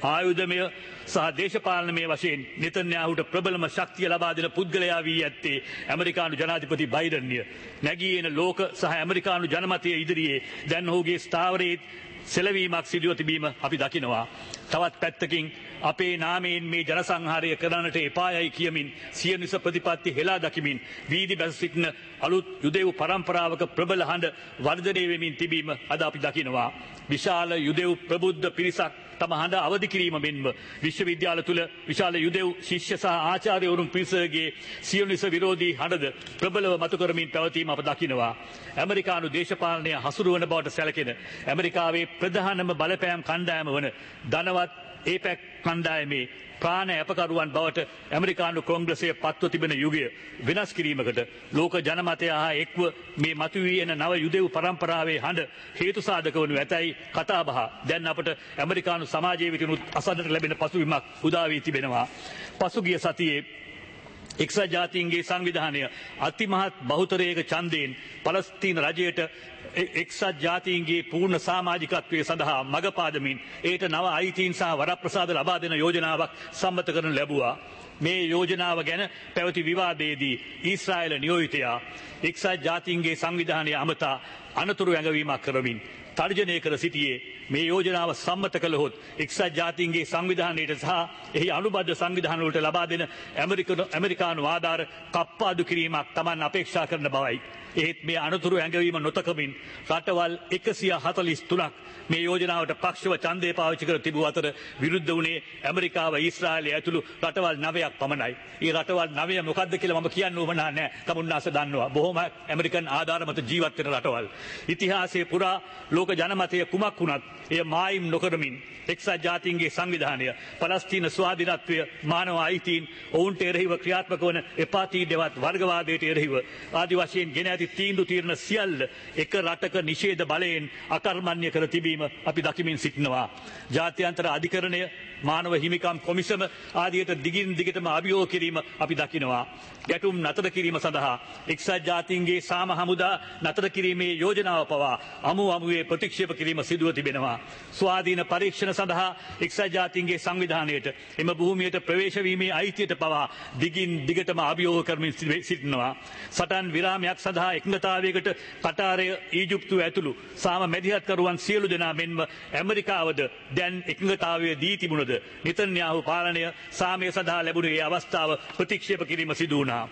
ආයුධමය සහ දේශපාලනමය වශයෙන් නෙතන්යාහුට ප්‍රබලම ශක්තිය ලබා දෙන පුද්ගලයා වී ඇත්තේ ඇමරිකානු ජනාධිපති බයිඩන්ය. නැගී එන ලෝක සහ ඇමරිකානු ජනමතය ඉදිරියේ දැන් ඔහුගේ ස්ථාවරයේ සෙලවීමක් සිදුව තිබීම අපි දකිනවා. තවත් පැත්තකින් අපේ නාමයෙන් මේ ජනසංහාරය කරන්නට එපායයි කියමින් සියනිස ප්‍රතිපත්ති හෙලා දකිමින් වීදි බැස සිටින අලුත් යුදෙව් පරම්පරාවක ප්‍රබල හඬ වර්ධනය වෙමින් තිබීම අද අපි දකිනවා. විශාල යුදෙව් ප්‍රබුද්ධ පිරිසක් තම හඬ අවදි කිරීම මෙන්ම විශ්වවිද්‍යාල තුළ විශාල යුදෙව් ශිෂ්‍ය සහ ආචාර්යවරුන් පිරිසගේ සියනිස විරෝධී හඬද ප්‍රබලව මතු කරමින් පැවතීම අප දකිනවා. ඇමරිකානු දේශපාලනය හසුරුවන බවට සැලකෙන ඇමරිකාවේ ප්‍රධානම බලපෑම් කණ්ඩායම වන ධනවත් ඒපැක් කණ්ඩායමේ ප්‍රාණ අපකරුවන් බවට ඇමරිකානු කොංග්‍රසය පත්ව තිබෙන යුගය වෙනස් කිරීමකට ලෝක ජනමතය හා එක්ව මේ මතුවී එන නව යුදෙව් පරම්පරාවේ හඬ හේතු සාධක වනු ඇතැයි කතාබහ දැන් අපට ඇමරිකානු සමාජයේ විටිනුත් අසන්නට ලැබෙන පසුබිමක් උදා වී තිබෙනවා. පසුගිය සතියේ එක්සත් ජාතීන්ගේ සංවිධානය අතිමහත් බහුතරයක ඡන්දයෙන් පලස්තීන රජයට එක්සත් ජාතීන්ගේ පූර්ණ සමාජිකත්වය සඳහා මඟ පාදමින් ඒට නව අයිතීන් සහ වරප්‍රසාද ලබා දෙන යෝජනාවක් සම්මත කරනු ලැබුවා. මේ යෝජනාව ගැන පැවති විවාදයේදී ඊශ්‍රායල නියෝජිතයා එක්සත් ජාතීන්ගේ සංවිධානය අමතා අනතුරු ඇඟවීමක් කරමින් තර්ජනය කර සිටියේ මේ යෝජනාව සම්මත කළහොත් එක්සත් ජාතීන්ගේ සංවිධානයට සහ එහි අනුබද්ධ සංවිධානවලට ලබා දෙන ඇමරිකානු ආධාර කප්පාදු කිරීමක් Taman අපේක්ෂා කරන බවයි. ඒත් මේ අනතුරු ඇඟවීම නොතකමින් රටවල් එකසිය හතළිස් තුනක් මේ යෝජනාවට පක්ෂව ඡන්දය පාවිච්චි කර තිබූ අතර විරුද්ධ වුණේ ඇමරිකාව ඊශ්‍රායලය ඇතුළු රටවල් නවයක් පමණයි. ඒ රටවල් නවය මොකක්ද කියලා මම කියන්න උවමනා නැහැ. තමුන්නාස දන්නවා. බොහොම ඇමරිකන් ආධාර මත ජීවත් වෙන රටවල්. ඉතිහාසයේ පුරා ලෝක ජනමතය කුමක් වුණත් එය මායිම් නොකරමින් එක්සත් ජාතීන්ගේ සංවිධානය පලස්තීන ස්වාධීනත්වය මානව අයිතීන් ඔවුන්ට එරෙහිව ක්‍රියාත්මක වන එපාතීඩ්‍යවත් වර්ගවාදයට එරෙහිව ආදි වශයෙන් ගෙන ඇති තීන්දුව තීරණ සියල්ල එක රටක නිෂේධ බලයෙන් අකර්මණ්‍ය කර තිබීම අපි දකිමින් සිටිනවා. ජාත්‍යන්තර අධිකරණය මානව හිමිකම් කොමිසම ආදියට දිගින් දිගටම අභියෝග කිරීම අපි දකිනවා. ගැටුම් නතර කිරීම සඳහා එක්සත් ජාතීන්ගේ සාම හමුදා නතර කිරීමේ යෝජනාව පවා අමු අමුවේ ප්‍රතික්ෂේප කිරීම සිදුව තිබෙනවා. ස්වාධීන පරීක්ෂණ සඳහා එක්සත් ජාතීන්ගේ සංවිධානයට එම භූමියට ප්‍රවේශ වීමේ අයිතියට පවා දිගින් දිගටම අභියෝග කරමින් සිටිනවා. සටන් විරාමයක් සඳහා එකඟතාවයකට කටාරය ඊජිප්තුව ඇතුළු සාම මැදිහත්කරුවන් සියලු දෙනා මෙන්ම ඇමරිකාවද දැන් එකඟතාවය දී තිබුණද නෙතන්යාහු පාලනය සාමය සඳහා ලැබුණු ඒ අවස්ථාව ප්‍රතික්ෂේප කිරීම සිදු වුණා.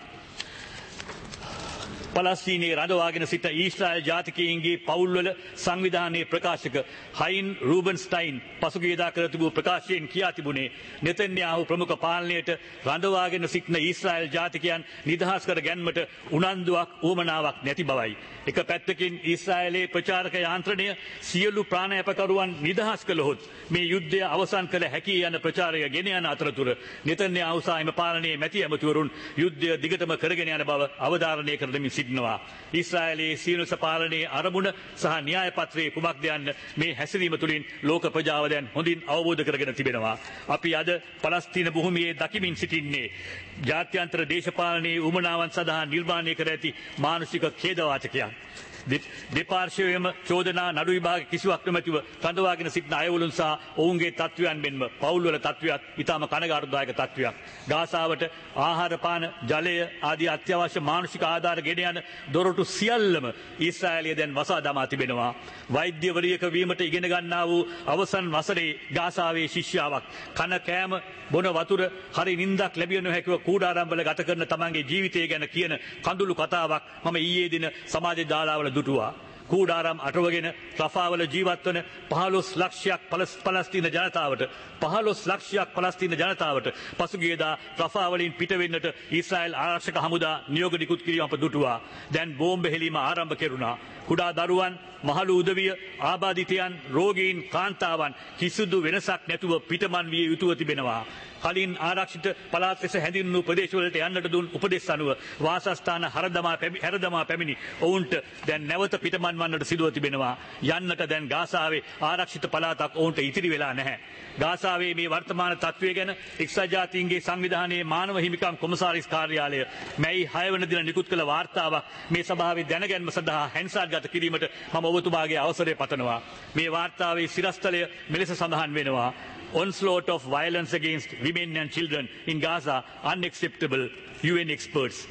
පලස්තීනයේ රඳවාගෙන සිට ඊශ්‍රායල් ජාතිකයින්ගේ පවුල්වල සංවිධානයේ ප්‍රකාශක හයින් රූබන්ස්ටයින් පසුගියදා කර තිබූ ප්‍රකාශයෙන් කියා තිබුණේ නෙතන්යාහු ප්‍රමුඛ පාලනයට රඳවාගෙන සිටින ඊශ්‍රායල් ජාතිකයන් නිදහස් කර ගැනීමට උනන්දුවක් උවමනාවක් නැති බවයි. එක පැත්තකින් ඊශ්‍රායලයේ ප්‍රචාරක යාන්ත්‍රණය සියලු ප්‍රාණයපකරුවන් නිදහස් කළහොත් මේ යුද්ධය අවසන් කළ හැකි යන ප්‍රචාරය ගෙන යන අතරතුර නෙතන්යාහු සහ එම පාලනයේ මැති ඇමතිවරුන් යුද්ධය දිගටම කරගෙන යන බව අවධාරණය කර දෙමින් සිටිනවා. ඊශ්‍රායලයේ සියලුස පාලනයේ අරමුණ සහ න්‍යාය පත්‍රයේ කුමක්ද යන්න මේ හැසිරීම තුළින් ලෝක ප්‍රජාව දැන් හොඳින් අවබෝධ කරගෙන තිබෙනවා. අපි අද පලස්තීන භූමියේ දකිමින් සිටින්නේ ජාත්‍යන්තර දේශපාලනයේ උමනාවන් සඳහා නිර්මාණය කර ඇති මානසික ඛේදවාචකයක්. දෙපාර්ශ්වයේම චෝදනා නඩු විභාග කිසිවක් නොමැතිව රඳවාගෙන සිටින අයවලුන් සහ ඔවුන්ගේ තත්ත්වයන් මෙන්ම පවුල්වල තත්ත්වයක් ඉතාම කනගාටුදායක තත්ත්වයක්. ගාසාවට ආහාර පාන ජලය ආදී අත්‍යවශ්‍ය මානසික ආධාර ගෙන යන දොරටු සියල්ලම ඊශ්‍රායලය දැන් වසා දමා තිබෙනවා. වෛද්‍යවරියක වීමට ඉගෙන ගන්නා වූ අවසන් වසරේ ගාසාවේ ශිෂ්‍යාවක් කන කෑම බොන වතුර හරි නින්දක් ලැබිය නොහැකිව කූඩාරම්වල ගත කරන තමන්ගේ ජීවිතය ගැන කියන කඳුළු කතාවක් මම ඊයේ දින සමාජ ජාලාවල දුටුවා. කූඩාරම් අටවගෙන රෆාවල ජීවත් වන පහළොස් ලක්ෂයක් පලස්තීන ජනතාවට පහළොස් ලක්ෂයක් පලස්තීන ජනතාවට පසුගියදා රෆාවලින් පිට වෙන්නට ඊශ්‍රායල් ආරක්ෂක හමුදා නියෝග නිකුත් කිරීම අප දුටුවා. දැන් බෝම්බ හෙලීම ආරම්භ කෙරුණා. කුඩා දරුවන්, මහලු උදවිය, ආබාධිතයන්, රෝගීන්, කාන්තාවන් කිසිදු වෙනසක් නැතුව පිටමන් විය යුතුව තිබෙනවා. කලින් ආරක්ෂිත පළාත් ලෙස හැඳින්වූ ප්‍රදේශවලට යන්නට දුන් උපදෙස් අනුව වාසස්ථාන හරදමා හැරදමා පැමිණි ඔවුන්ට දැන් නැවත පිටමන් වන්නට සිදුව තිබෙනවා. යන්නට දැන් ගාසාවේ ආරක්ෂිත පළාතක් ඔවුන්ට ඉතිරි වෙලා නැහැ. ගාසාවේ මේ වර්තමාන තත්ත්වය ගැන එක්සත් ජාතීන්ගේ සංවිධානයේ මානව හිමිකම් කොමසාරිස් කාර්යාලය මැයි හය වන දින නිකුත් කළ වාර්තාවක් මේ සභාවේ දැනගැන්ම සඳහා හැන්සාර්ගත කිරීමට මම ඔබතුමාගේ අවසරය පතනවා. මේ වාර්තාවේ සිරස්තලය මෙලෙස සඳහන් වෙනවා. onslaught of violence against women and children in Gaza unacceptable, U N experts.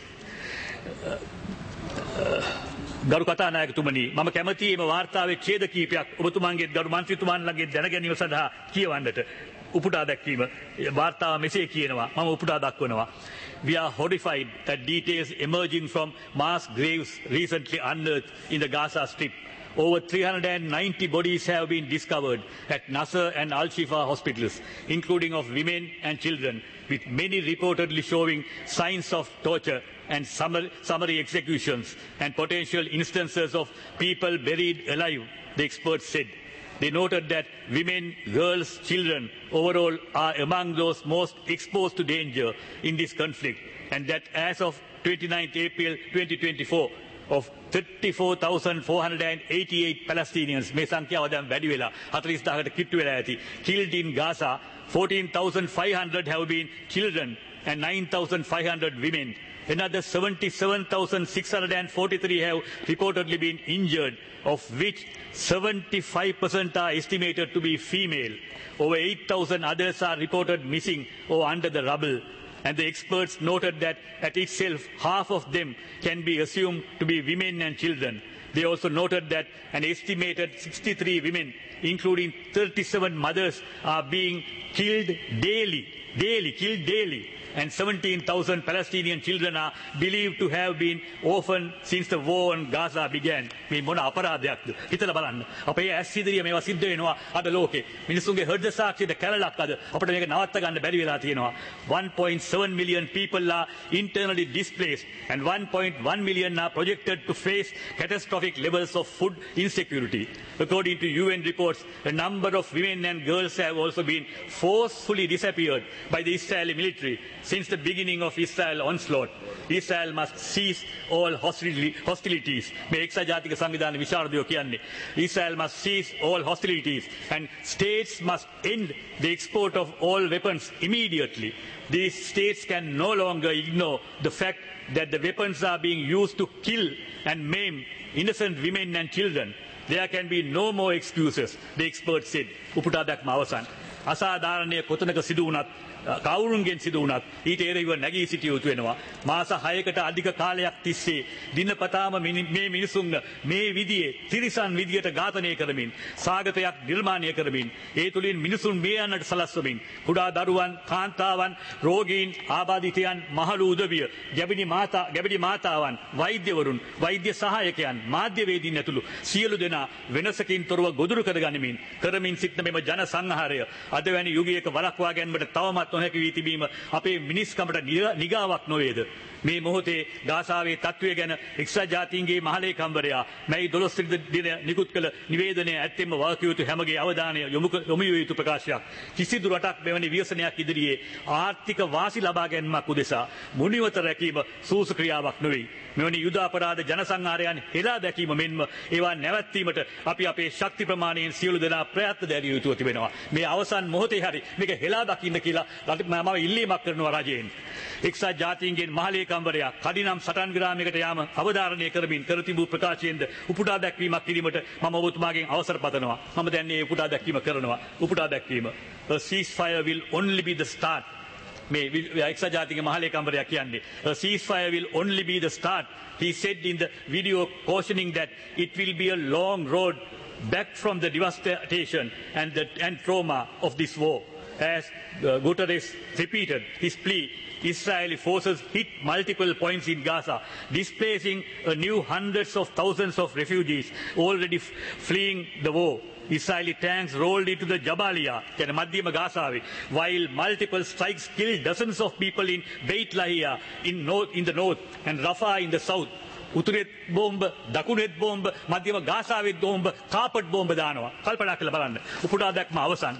ගරු කතානායකතුමනි මම කැමතියි මේ වාර්තාවේ ඡේද කීපයක් ඔබතුමාගේ ගරු මන්ත්‍රීතුමාන්ලගේ දැනගැනීම සඳහා කියවන්නට උපුටා දැක්වීම වාර්තාව මෙසේ කියනවා මම උපුටා දක්වනවා. We are horrified at details emerging from mass graves recently unearthed in the Gaza Strip. Over three hundred ninety bodies have been discovered at Nasser and Al-Shifa hospitals, including of women and children, with many reportedly showing signs of torture and summary, summary executions and potential instances of people buried alive, the experts said. They noted that women, girls, children overall are among those most exposed to danger in this conflict, and that as of twenty-ninth April twenty twenty-four, of thirty-four thousand four hundred eighty-eight Palestinians, මේ සංඛ්‍යාව දැන් වැඩි වෙලා forty thousand කට කිට්ටු වෙලා ඇති, killed in Gaza, fourteen thousand five hundred have been children and nine thousand five hundred women. Another seventy-seven thousand six hundred forty-three have reportedly been injured, of which seventy-five percent are estimated to be female. Over eight thousand others are reported missing or under the rubble. And the experts noted that at itself half of them can be assumed to be women and children. They also noted that an estimated sixty-three women, including thirty-seven mothers, are being killed daily, daily, killed daily. And seventeen thousand Palestinian children are believed to have been orphaned since the war in Gaza began. මේ මොන අපරාධයක්ද හිතලා බලන්න. අපේ ඇස් ඉදිරියේ මේවා සිද්ධ වෙනවා අද ලෝකේ. මිනිසුන්ගේ හෘද සාක්ෂියට කැලලක් අද අපිට මේක නවත්ත ගන්න බැරි වෙලා තියෙනවා. one point seven million people are internally displaced and one point one million are projected to face catastrophic levels of food insecurity. According to U N reports, a number of women and girls have also been forcefully disappeared by the Israeli military since the beginning of Israel onslaught. Israel must cease all hostilities. මේ එක්සත් ජාතික සංවිධාන විශාරදයෝ කියන්නේ. Israel must cease all hostilities and states must end the export of all weapons immediately. These states can no longer ignore the fact that the weapons are being used to kill and maim innocent women and children. There can be no more excuses, the experts said. උපුටා දැක්ම අවසන්. අසාධාරණය කොතනක සිදු වුණත් කවුරුන්ගෙන් සිදු වුණත් ඊට එරෙහිව නැගී සිටිය යුතු වෙනවා. මාස හයකට අධික කාලයක් තිස්සේ දිනපතාම මේ මිනිසුන් මේ විදියේ තිරිසන් විදියට ඝාතනය කරමින් සාගතයක් නිර්මාණය කරමින් ඒ තුලින් මිනිසුන් මේ යන්නට සලස්වමින් කුඩා දරුවන්, කාන්තාවන්, රෝගීන්, ආබාධිතයන්, මහලු උදවිය, ගැබිණි මාතා, ගැබිණි මාතාවන්, වෛද්‍යවරුන්, වෛද්‍ය සහායකයන්, මාධ්‍යවේදීන් ඇතුළු සියලු දෙනා වෙනසකින් තොරව ගොදුරු කරගනිමින් කරමින් සිටින මෙම ජන සංහාරය අද වැනි යුගයක වළක්වා ගැනීමට තවමත් නොහැකි වී තිබීම අපේ මිනිස්කමට නිගාවක් නොවේද? මේ මොහොතේ ගාසාවේ තත්ත්වය ගැන එක්සත් ජාතීන්ගේ මහලේකම්වරයා මැයි දොළොස් දින නිකුත් කළ නිවේදනය ඇත්තෙන්ම වාකිය යුතු හැමගේ අවධානය යොමු යොමු යුතු ප්‍රකාශයක්. කිසිදු රටක් මෙවැනි ව්‍යසනයක් ඉදිරියේ ආර්ථික වාසි ලබා ගැනීමක් උදෙසා මුනිවත රැකීම සූසු ක්‍රියාවක් නොවේ. මෙවැනි යුද අපරාධ ජනසංහාරයන් හෙලා දැකීම මෙන්ම ඒවා නැවැත්වීමට අපි අපේ ශක්ති ප්‍රමාණයෙන් සියලු දෙනා ප්‍රයත්න දැරිය යුතුව තිබෙනවා. මේ අවසන් මොහොතේ හරි මේක හෙලා දකින්න කියලා මම ඉල්ලීමක් කරනවා රජයෙන්. එක්සත් ජාතීන්ගේ මහලේකම්වරයා කඩිනම් සටන් ග්‍රාමයකට යාම අවධාරණය කරමින් කර තිබූ ප්‍රකාශයෙන්ද උපුටා දැක්වීමක් කිරීමට මම ඔබතුමාගෙන් අවසර පතනවා. මම දැන් මේ උපුටා දැක්වීම කරනවා. උපුටා දැක්වීම. A ceasefire will only be the start. මේ එක්සත් ජාතික මහලේකම්වරයා කියන්නේ a ceasefire will only be the start. He said in the video cautioning that it will be a long road back from the devastation and the and trauma of this war. As uh, Guterres repeated his plea, Israeli forces hit multiple points in Gaza, displacing a new hundreds of thousands of refugees already f- fleeing the war. Israeli tanks rolled into the Jabalia, Madhyama Gazawe, while multiple strikes killed dozens of people in Beit Lahia in, north, in the north and Rafah in the south. උතුරෙත් බෝම්බ, දකුණෙත් බෝම්බ, මධ්‍යම ගාසාවෙත් බෝම්බ, carpet බෝම්බ දානවා. කල්පනා කරලා බලන්න. උපුටා දැක්ම අවසන්.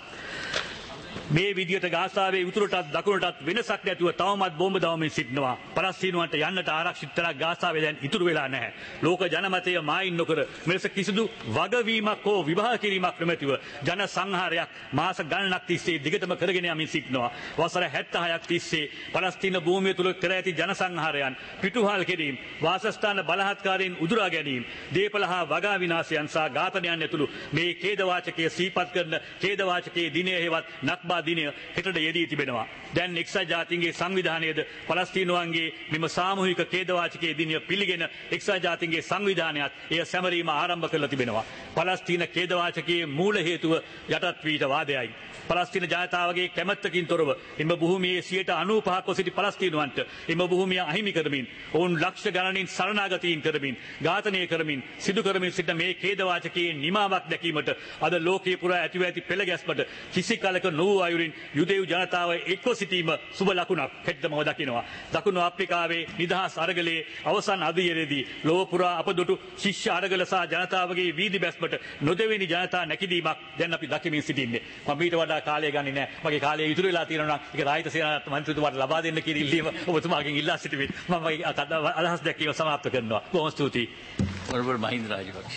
මේ විදියට ගාසාවේ උතුරටත් දකුණටත් වෙනසක් නැතුව තවමත් බෝම්බ දාවමින් සිටිනවා. පලස්තීනුවන්ට යන්නට ආරක්ෂිත තැනක් ගාසාවේ දැන් ඉතුරු වෙලා නැහැ. ලෝක ජනමතය මායින් නොකර මෙලෙස කිසිදු වගවීමක් හෝ විවාහ කිරීමක් නොමැතිව ජන සංහාරයක් මාස ගණනක් තිස්සේ දිගටම කරගෙන යමින් සිටිනවා. වසර හැත්තෑහක් තිස්සේ පලස්තීන භූමිය තුල කර ඇති ජන සංහාරයන්, පිටුහල් කිරීම, වාසස්ථාන බලහත්කාරයෙන් උදුරා ගැනීම, දේපල හා වගා විනාශයන් සහ ඝාතනයන් ඇතුළු මේ ඛේදවාචකයේ සීපත් කරන ඛේදවාචකයේ දිනය හේවත් නක්බා දිනය හෙටට යෙදී තිබෙනවා. දැන් එක්සත් ජාතීන්ගේ සංවිධානයේද පලස්තීනුවන්ගේ මෙම සාමූහික ඛේදවාචකයේ දිනය පිළිගෙන එක්සත් ජාතීන්ගේ සංවිධානයත් එය සැමරීම ආරම්භ කරලා තිබෙනවා. පලස්තීන ඛේදවාචකයේ මූල හේතුව යටත් වීට වාදයයි. පලස්තීන ජනතාවගේ කැමැත්තකින් තොරව එම භූමියේ සියයට අනූපහක්ව සිටි පලස්තීනුවන්ට එම භූමිය අහිමි කරමින් ඔවුන් ලක්ෂ ගණනින් සරණාගතීන් කරමින් ඝාතනය කරමින් සිදු කරමින් සිටින මේ ඛේදවාචකයේ නිමාවක් දැකීමට අද ලෝකයේ පුරා ඇතිව ඇති පෙළ ගැස්මට කිසි කලක නොවූ අයුරින් යුදෙව් ජනතාව එක්ව සිටීම සුබ ලකුණක් හෙටම දකිනවා. දකුණු අප්‍රිකාවේ නිදහස් අරගලයේ අවසන් අදියරේදී ලොව පුරා අපදුටු ශිෂ්‍ය අරගල සහ ජනතාවගේ වීදි බැස්මට නොදෙවෙනි ජනතා නැකිදීමක් දැන් අපි දකිමින් සිටින්නේ. මම ඊට වඩා කාලය ගන්නේ නැහැ. මගේ කාලය ඉතුරු වෙලා තියෙනවා නම් ඒක රාජිත සේනානායක මන්ත්‍රීතුමාට ලබා දෙන්න කියලා ඉල්ලීම ඔබතුමාගෙන් ඉල්ලා සිටිමි. මම මගේ අදහස් දැක්වීම සමාප්ත කරනවා. බොහොම ස්තුතියි. Honorable Mahinda Rajapaksa.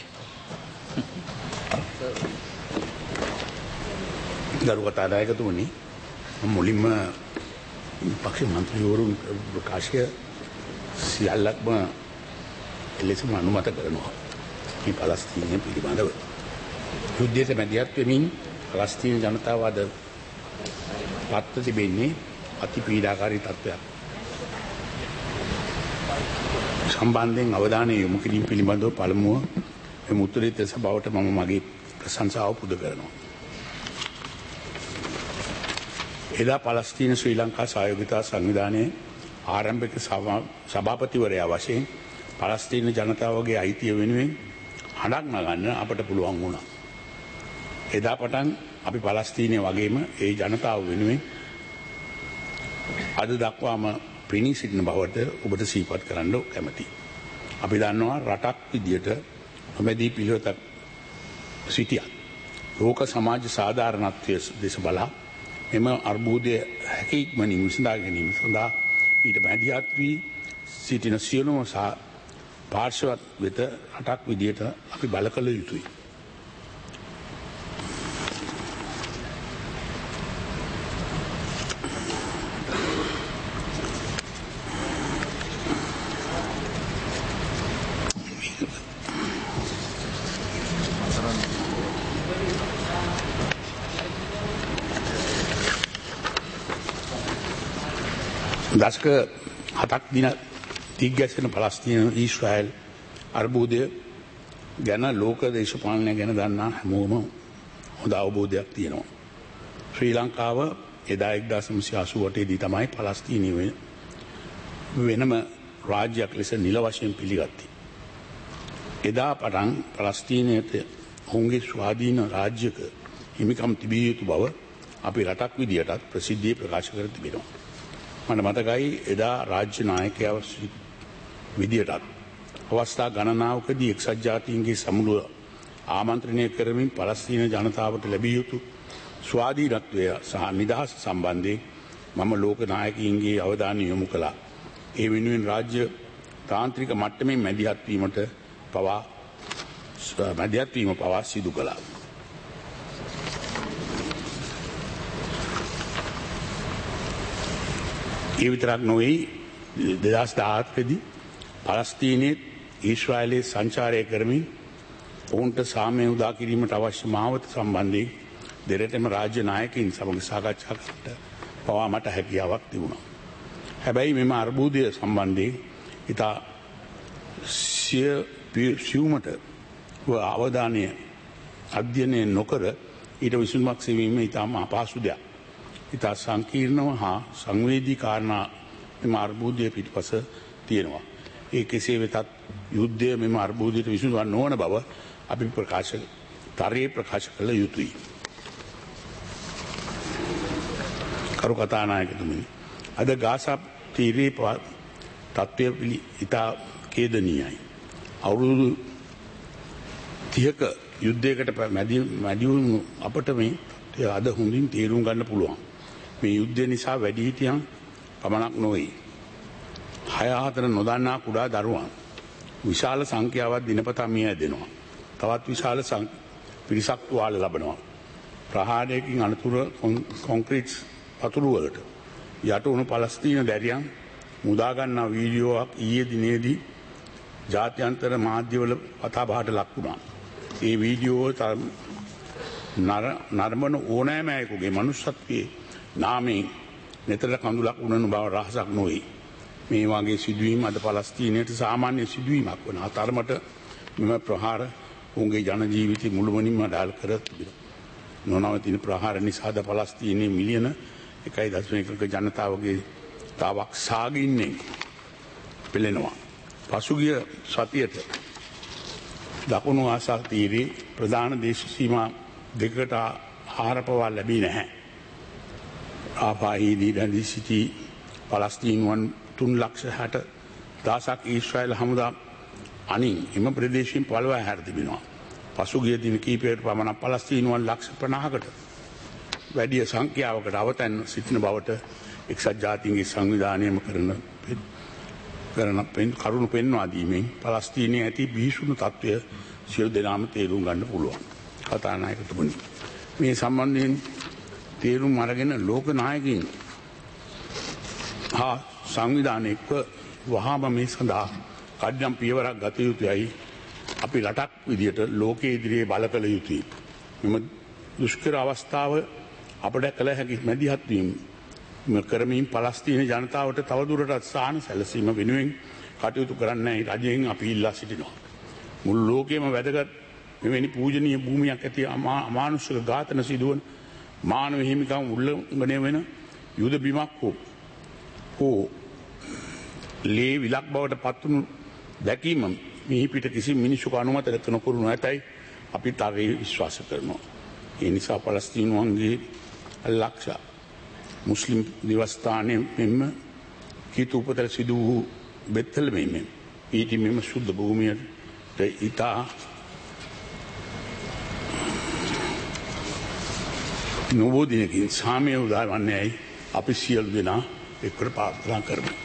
ගරු කතානායකතුමනි, මුලින්ම පක්ෂ මන්ත්‍රීවරුන් ප්‍රකාශය සියල්ලක්ම එලෙසම අනුමත කරනවා. මේ පලස්තීනය පිළිබඳව යුද්ධයට මැදිහත් වෙමින් පලස්තීන ජනතාව අද පත්ව තිබෙන්නේ අති පීඩාකාරී තත්ත්වයක්. සම්බන්ධයෙන් අවධානය යොමු කිරීම පිළිබඳව පළමුව මේ උත්තරීතර සභාවට මම මගේ ප්‍රශංසාව පුද කරනවා. එදා පලස්තීන ශ්‍රී ලංකා සහයෝගිතා සංවිධානයේ ආරම්භක සභාපතිවරයා වශයෙන් පලස්තීන ජනතාවගේ අයිතිය වෙනුවෙන් හඬක් නගන්න අපට පුළුවන් වුණා. එදා පටන් අපි පලස්තීනය වගේම ඒ ජනතාව වෙනුවෙන් අද දක්වාම පිණී සිටින බවට ඔබට සිහිපත් කරන්න කැමැතියි. අපි දන්නවා රටක් විදියට නොමැදී පිළිවෙතක් සිටියත් ලෝක සමාජ සාධාරණත්වය දෙස බලා එම අර්බුදය හැකි ඉක්මනින් විසඳා ගැනීම සඳහා ඊට මැදිහත් වී සිටින සියලුම පාර්ශවත් වෙත රටක් විදියට අපි බල කළ යුතුයි. දශක හතක් දින තිග්ගැසෙන පලස්තීන ඊශ්‍රායල් අර්බුදය ගැන ලෝක දේශපාලනය ගැන දන්නා හැමෝම හොඳ අවබෝධයක් තියෙනවා. ශ්‍රී ලංකාව එදා එක්දාස් නවසිය අසූ අටේ දී තමයි පලස්තීනය වෙනම රාජ්‍යයක් ලෙස නිල වශයෙන් පිළිගත්තේ. එදා පටන් පලස්තීනයට ඔවුන්ගේ ස්වාධීන රාජ්‍යක හිමිකම් තිබිය යුතු බව අපි රටක් විදියටත් ප්‍රසිද්ධියේ ප්‍රකාශ කර තිබෙනවා. මට මතකයි එදා රාජ්‍ය නායකයව විදියටත් අවස්ථා ගණනාවකදී එක්සත් ජාතීන්ගේ සමුළුව ආමන්ත්‍රණය කරමින් පලස්තීන ජනතාවට ලැබිය යුතු ස්වාධීනත්වය සහ නිදහස සම්බන්ධයෙන් මම ලෝක නායකයින්ගේ අවධානය යොමු කළා. ඒ වෙනුවෙන් රාජ්‍ය තාන්ත්‍රික මට්ටමින් මැදිහත් වීමට පවා මැදිහත් වීම පවා සිදු කළා. ඒ විතරක් නොවේ දෙදහස් දාහතරේදී පලස්තීනයේ ඊශ්‍රායලයේ සංචාරය කරමින් ඔවුන්ට සාමය උදා කිරීමට අවශ්‍ය මාවත සම්බන්ධයෙන් දෙරටම රාජ්‍ය නායකයින් සමග සාකච්ඡා කරන්නට පවා මට හැකියාවක් තිබුණා. හැබැයි මෙම අර්බුදය සම්බන්ධයෙන් ඉතා සියුමට අවධානය අධ්‍යයනය නොකර ඊට විසඳුමක් සෙවීම ඉතාම අපහසු දෙයක්. ඉතා සංකීර්ණව හා සංවේදී කාරණා මෙම අර්බුදය පිටිපස තියෙනවා. ඒ කෙසේ වෙතත් යුද්ධය මෙම අර්බුදයට විසඳුවක් නොවන බව අපි ප්‍රකාශ තරයේ ප්‍රකාශ කළ යුතුයි. කරු කතානායකතුමනි, අද ගාසා තීරයේ තත්ත්වය ඉතා ඛේදනීයයි. අවුරුදු තිහක යුද්ධයකට මැදි වුණු අපට මේ අද හොඳින් තේරුම් ගන්න පුළුවන්. මේ යුද්ධය නිසා වැඩිහිටියන් පමණක් නොවේ. හය හතර නොදන්නා කුඩා දරුවන් විශාල සංඛ්‍යාවක් දිනපතා මිය ඇදෙනවා. තවත් විශාල පිරිසක් තුවාල ලබනවා. ප්‍රහාරයකින් අනතුරු කොන්ක්‍රීට් පතුරු වලට යට වුණු පලස්තීන දැරියන් මුදා ගන්නා වීඩියෝවක් ඊයේ දිනේදී ජාත්‍යන්තර මාධ්‍යවල කතා බහට ලක් වුණා. ඒ වීඩියෝ නරඹන ඕනෑම අයෙකුගේ මනුස්සත්වයේ නාමයෙන් නිතර කඳුලක් උනන බව රහසක් නොවේ. මේ වගේ සිදුවීම් අද පලස්තීනයට සාමාන්‍ය සිදුවීමක් වන අතරමට මෙම ප්‍රහාර ඔවුන්ගේ ජන ජීවිතය මුළුමනින්ම ඩාල් කර තිබෙනවා. නොනවතින ප්‍රහාර නිසාද පලස්තීනයේ මිලියන එකයි දශම එකක ජනතාවගේ තාවක් සාගින්නේ පෙළෙනවා. පසුගිය සතියට දකුණු ආසා තීරයේ ප්‍රධාන දේශ සීමා දෙකට ආහාරපවා ලැබී නැහැ. ආපාහිදී රැඳී සිටි පලස්තීනුවන් තුන් ලක්ෂ හැට දහසක් ඊශ්‍රායල් හමුදා අනින් එම ප්‍රදේශයෙන් පළවා හැර තිබෙනවා. පසුගිය දින කීපයකට පමණ පලස්තීනුවන් ලක්ෂ පනහකට වැඩිය සංඛ්‍යාවකට අවතැන් සිටින බවට එක්සත් ජාතීන්ගේ සංවිධානයම කරන කරන කරුණු පෙන්වා දීමෙන් පලස්තීනයේ ඇති බිහිසුණු තත්ත්වය සියලු දෙනාම තේරුම් ගන්න පුළුවන්. කතානායකතුමනි, මේ සම්බන්ධයෙන් තේරුම් අරගෙන ලෝක නායකයින් හා සංවිධාන එක්ව වහාම මේ සඳහා කඩ්නම් පියවරක් ගත යුතුයයි අපි රටක් විදියට ලෝකයේ ඉදිරියේ බල කළ යුතුයි. මෙම දුෂ්කර අවස්ථාව අපට කළ හැකි මැදිහත් වීම කරමින් පලස්තීන ජනතාවට තවදුරටත් සාහන සැලසීම වෙනුවෙන් කටයුතු කරන්නයි රජයෙන් අපි ඉල්ලා සිටිනවා. මුළු ලෝකයේම වැදගත් මෙවැනි පූජනීය භූමියක් ඇති අමානුෂික ඝාතන සිදුවන මානව හිමිකම් උල්ලංඝනය වෙන යුද බිමක් හෝ හෝ ලේ විලක් බවට පත්වනු දැකීම මිහි පිට කිසි මිනිසුක අනුමත නොකරනු ඇතැයි අපි තරයේ විශ්වාස කරනවා. ඒ නිසා පලස්තීනුවන්ගේ ලක්ෂ මුස්ලිම් දිවස්ථානය මෙන්ම කීතු උපතල සිදු වූ බෙත්තල මෙම ඊටි මෙම ශුද්ධ භූමියට ඉතා නොබෝ දිනකින් සාමය උදා වන්නේයි අපි සියලු දෙනා එක්වර ප්‍රාර්ථනා කරමු.